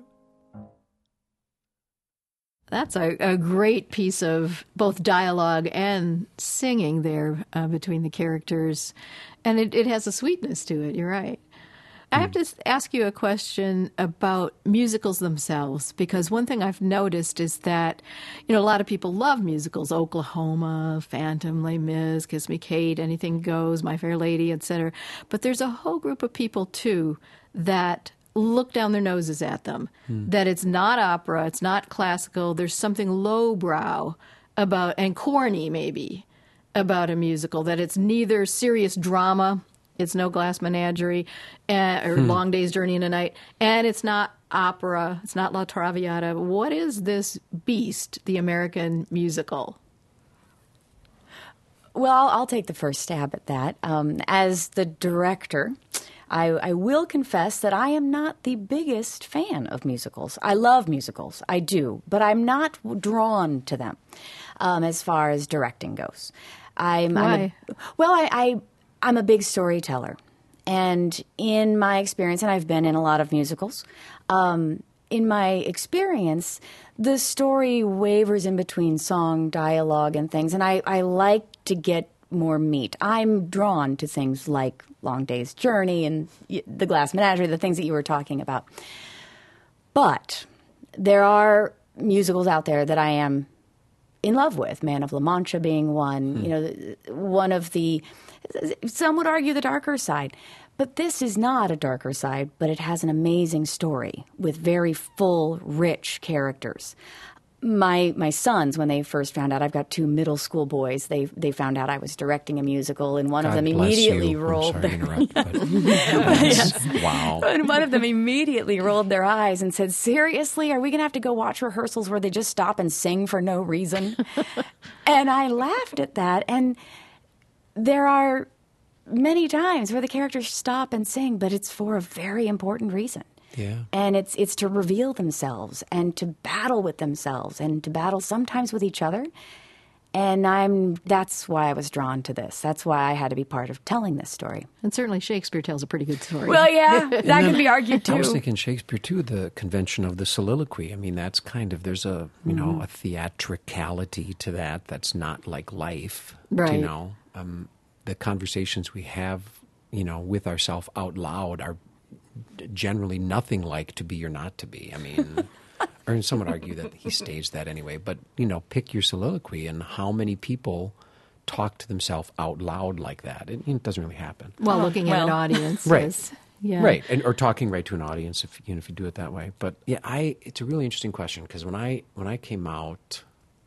[SPEAKER 3] That's a, a great piece of both dialogue and singing there uh, between the characters. And it, it has a sweetness to it, you're right. I have to ask you a question about musicals themselves, because one thing I've noticed is that, you know, a lot of people love musicals, Oklahoma, Phantom, Les Mis, Kiss Me Kate, Anything Goes, My Fair Lady, et cetera. But there's a whole group of people, too, that look down their noses at them, hmm. that it's not opera, it's not classical, there's something lowbrow about, and corny maybe, about a musical, that it's neither serious drama It's no Glass Menagerie uh, or Long Day's Journey in a Night. And it's not opera. It's not La Traviata. What is this beast, the American musical?
[SPEAKER 5] Well, I'll, I'll take the first stab at that. Um, as the director, I, I will confess that I am not the biggest fan of musicals. I love musicals. I do. But I'm not drawn to them um, as far as directing goes. I'm,
[SPEAKER 3] Why?
[SPEAKER 5] I'm a, well, I... I I'm a big storyteller, and in my experience, and I've been in a lot of musicals, um, in my experience, the story wavers in between song, dialogue, and things, and I, I like to get more meat. I'm drawn to things like Long Day's Journey and The Glass Menagerie, the things that you were talking about. But there are musicals out there that I am in love with, Man of La Mancha being one, hmm. you know, one of the... Some would argue the darker side. But this is not a darker side, but it has an amazing story with very full, rich characters. My my sons, when they first found out, I've got two middle school boys, they they found out I was directing a musical, and one
[SPEAKER 2] God
[SPEAKER 5] of them
[SPEAKER 2] bless
[SPEAKER 5] immediately
[SPEAKER 2] you.
[SPEAKER 5] rolled
[SPEAKER 2] I'm sorry
[SPEAKER 5] their
[SPEAKER 2] to interrupt, but yes. Wow.
[SPEAKER 5] And one of them immediately rolled their eyes and said, "Seriously, are we going to have to go watch rehearsals where they just stop and sing for no reason?" And I laughed at that, and there are many times where the characters stop and sing, but it's for a very important reason.
[SPEAKER 2] Yeah.
[SPEAKER 5] And it's it's to reveal themselves and to battle with themselves and to battle sometimes with each other. And I'm that's why I was drawn to this. That's why I had to be part of telling this story.
[SPEAKER 3] And certainly Shakespeare tells a pretty good story.
[SPEAKER 5] Well, yeah, that can be argued too.
[SPEAKER 2] I was thinking Shakespeare too, the convention of the soliloquy. I mean, that's kind of there's a you know mm-hmm. a theatricality to that that's not like life.
[SPEAKER 3] Right.
[SPEAKER 2] You know, um, the conversations we have, you know, with ourselves out loud are generally nothing like to be or not to be. I mean, or some would argue that he staged that anyway. But, you know, pick your soliloquy, and how many people talk to themselves out loud like that? It, it doesn't really happen.
[SPEAKER 3] Well, looking
[SPEAKER 5] well,
[SPEAKER 3] at an audience.
[SPEAKER 2] Right.
[SPEAKER 3] Is, yeah.
[SPEAKER 2] Right. And, or talking right to an audience if, you know, if you do it that way. But, yeah, I it's a really interesting question because when I, when I came out,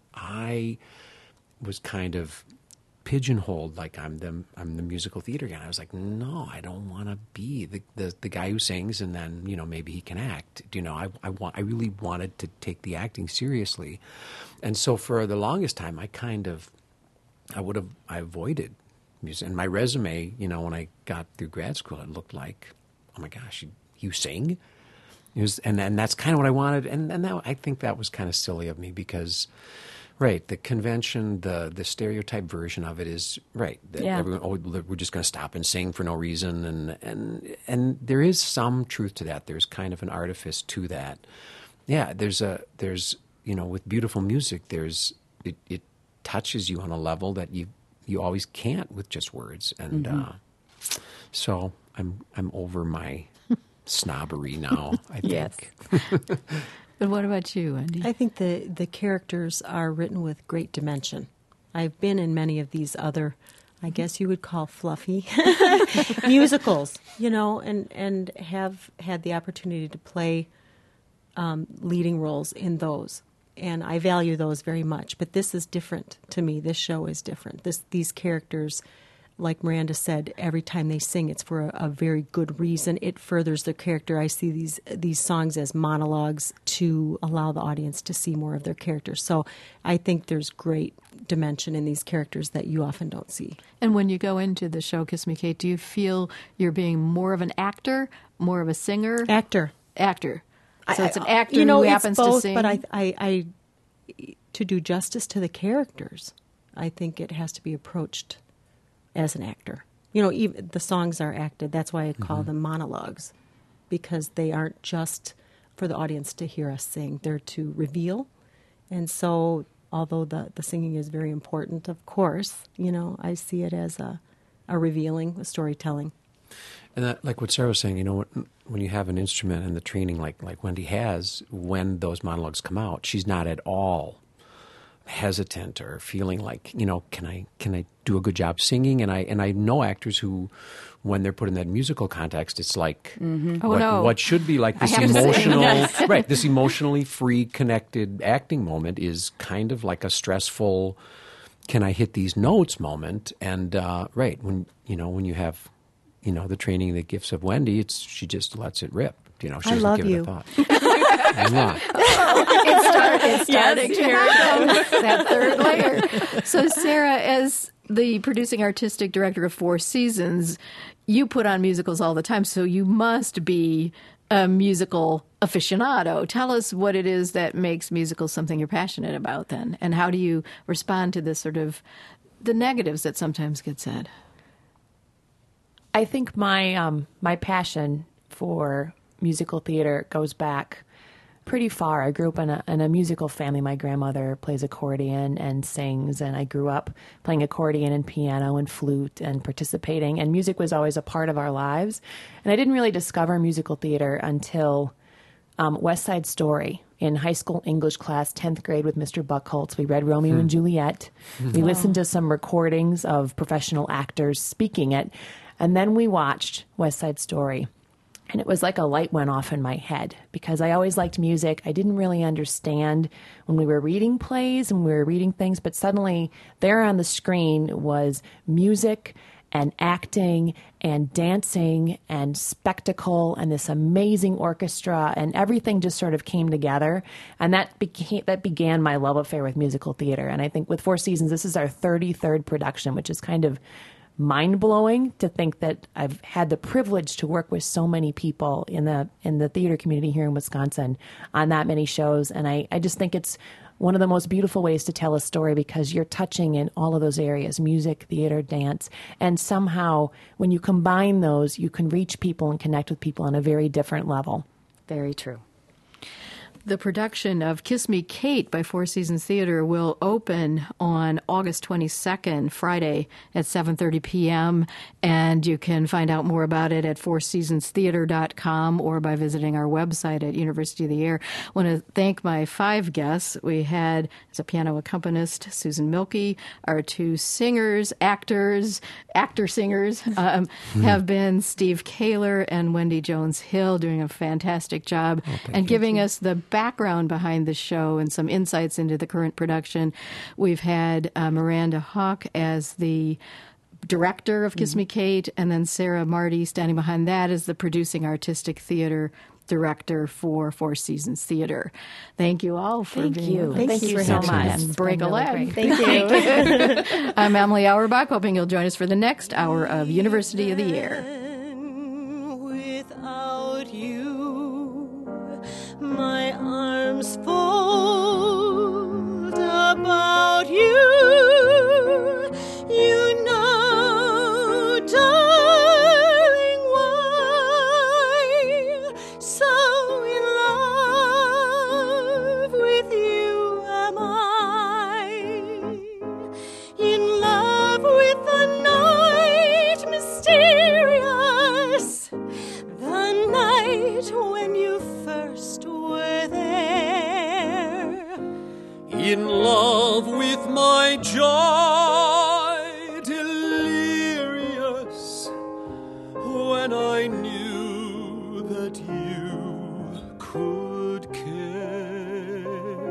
[SPEAKER 2] I was kind of pigeonholed like I'm the I'm the musical theater guy. I was like, no, I don't want to be the, the the guy who sings and then you know maybe he can act. You know, I I want I really wanted to take the acting seriously, and so for the longest time, I kind of I would have I avoided music. And my resume, you know, when I got through grad school, it looked like, oh my gosh, you, you sing. It was, and and that's kind of what I wanted. And and that, I think that was kind of silly of me because. Right, the convention, the the stereotype version of it is right. That
[SPEAKER 5] yeah.
[SPEAKER 2] everyone, oh, we're just going to stop and sing for no reason, and and and there is some truth to that. There's kind of an artifice to that. Yeah, there's a there's you know with beautiful music, there's it, it touches you on a level that you you always can't with just words, and mm-hmm. uh, so I'm I'm over my snobbery now. I think.
[SPEAKER 5] Yes.
[SPEAKER 3] But what about you, Wendy?
[SPEAKER 1] I think the, the characters are written with great dimension. I've been in many of these other, I guess you would call fluffy, musicals, you know, and, and have had the opportunity to play um, leading roles in those. And I value those very much. But this is different to me. This show is different. This These characters, like Miranda said, every time they sing, it's for a, a very good reason. It furthers their character. I see these these songs as monologues to allow the audience to see more of their characters. So I think there's great dimension in these characters that you often don't see.
[SPEAKER 3] And when you go into the show, Kiss Me Kate, do you feel you're being more of an actor, more of a singer?
[SPEAKER 1] Actor.
[SPEAKER 3] Actor. So
[SPEAKER 1] I,
[SPEAKER 3] it's an actor
[SPEAKER 1] you know,
[SPEAKER 3] who
[SPEAKER 1] it's
[SPEAKER 3] happens
[SPEAKER 1] both,
[SPEAKER 3] to sing?
[SPEAKER 1] But I, I, I, to do justice to the characters, I think it has to be approached as an actor. You know, even the songs are acted. That's why I call mm-hmm. them monologues, because they aren't just for the audience to hear us sing. They're to reveal. And so, although the, the singing is very important, of course, you know, I see it as a, a revealing, a storytelling.
[SPEAKER 2] And that, like what Sarah was saying, you know, when, when you have an instrument and the training like, like Wendy has, when those monologues come out, she's not at all hesitant or feeling like, you know, can I can I do a good job singing? And I and I know actors who, when they're put in that musical context, it's like
[SPEAKER 3] mm-hmm. oh,
[SPEAKER 2] what,
[SPEAKER 3] no.
[SPEAKER 2] what should be like this emotional, right? This emotionally free, connected acting moment is kind of like a stressful, can I hit these notes moment? And uh, right when you know when you have you know, the training, the gifts of Wendy, it's she just lets it rip. You know, she
[SPEAKER 1] I
[SPEAKER 2] doesn't
[SPEAKER 1] love
[SPEAKER 2] give
[SPEAKER 1] you.
[SPEAKER 2] it a thought. I'm not.
[SPEAKER 3] It's, start, it's starting to happen. That third layer. So, Sarah, as the producing artistic director of Four Seasons, you put on musicals all the time, so you must be a musical aficionado. Tell us what it is that makes musicals something you're passionate about then, and how do you respond to this sort of the negatives that sometimes get said?
[SPEAKER 4] I think my um, my passion for musical theater goes back pretty far. I grew up in a, in a musical family. My grandmother plays accordion and sings, and I grew up playing accordion and piano and flute and participating, and music was always a part of our lives. And I didn't really discover musical theater until um, West Side Story. In high school English class, tenth grade with Mister Buckholtz, we read Romeo and Juliet. We listened to some recordings of professional actors speaking it, and then we watched West Side Story. And it was like a light went off in my head because I always liked music. I didn't really understand when we were reading plays and we were reading things, but suddenly there on the screen was music and acting and dancing and spectacle and this amazing orchestra, and everything just sort of came together. And that became that began my love affair with musical theater. And I think with Four Seasons, this is our thirty-third production, which is kind of mind-blowing to think that I've had the privilege to work with so many people in the in the theater community here in Wisconsin on that many shows. And I, I just think it's one of the most beautiful ways to tell a story because you're touching in all of those areas, music, theater, dance. And somehow when you combine those, you can reach people and connect with people on a very different level.
[SPEAKER 5] Very true.
[SPEAKER 3] The production of Kiss Me, Kate by Four Seasons Theater will open on August twenty-second, Friday at seven thirty p.m., and you can find out more about it at four seasons theater dot com or by visiting our website at University of the Air. I want to thank my five guests. We had, as a piano accompanist, Susan Milkey. Our two singers, actors, actor-singers um, have been Steve Kaler and Wendy Jones-Hill, doing a fantastic job
[SPEAKER 2] Oh,
[SPEAKER 3] and
[SPEAKER 2] you.
[SPEAKER 3] giving us the background behind the show and some insights into the current production. We've had uh, Miranda Hawk as the director of Kiss Me, Kate, and then Sarah Marty standing behind that as the producing artistic theater director for Four Seasons Theater. Thank you all for
[SPEAKER 5] Thank
[SPEAKER 3] being
[SPEAKER 5] you.
[SPEAKER 3] with us.
[SPEAKER 5] Thank you
[SPEAKER 4] for
[SPEAKER 5] so
[SPEAKER 4] having
[SPEAKER 5] much.
[SPEAKER 4] us.
[SPEAKER 3] And break
[SPEAKER 4] It's
[SPEAKER 3] a
[SPEAKER 4] been really
[SPEAKER 3] leg.
[SPEAKER 4] great.
[SPEAKER 5] Thank you.
[SPEAKER 3] I'm Emily Auerbach, hoping you'll join us for the next hour of University of the Air.
[SPEAKER 1] Without you, my arms fold about you. You know, darling, why so in love with you am I? In love with the night mysterious, the night when you first were there.
[SPEAKER 6] In love with my joy, delirious, when I knew that you could care.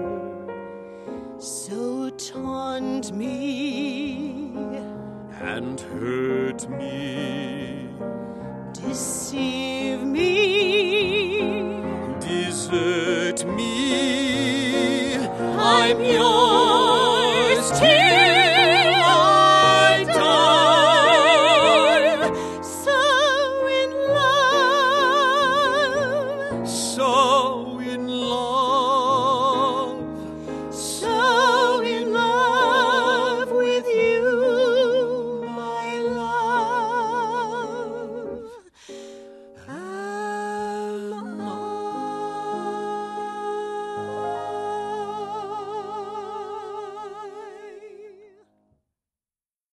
[SPEAKER 1] So taunt me,
[SPEAKER 6] And hurt me,
[SPEAKER 1] deceive me,
[SPEAKER 6] desert me, I'm yours.